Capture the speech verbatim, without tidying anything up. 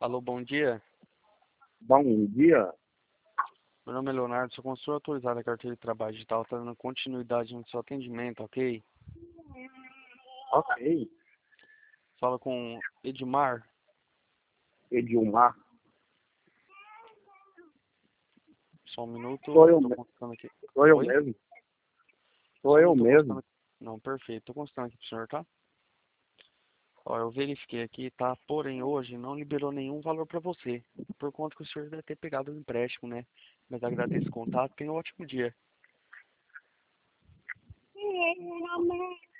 Alô, bom dia. Bom dia. Meu nome é Leonardo, sou consultor autorizado da carteira de trabalho digital, está dando continuidade no seu atendimento, ok? Ok. Fala com Edmar. Edilmar. Só um minuto, Sou eu, estou me- consultando aqui. sou eu Oi? mesmo. Só Sou um eu minuto, estou mesmo. consultando aqui. Não, perfeito, estou consultando aqui pro senhor, tá? Ó, eu verifiquei aqui, tá? Porém, hoje não liberou nenhum valor para você, por conta que o senhor deve ter pegado o empréstimo, né? Mas agradeço o contato, tenha um ótimo dia.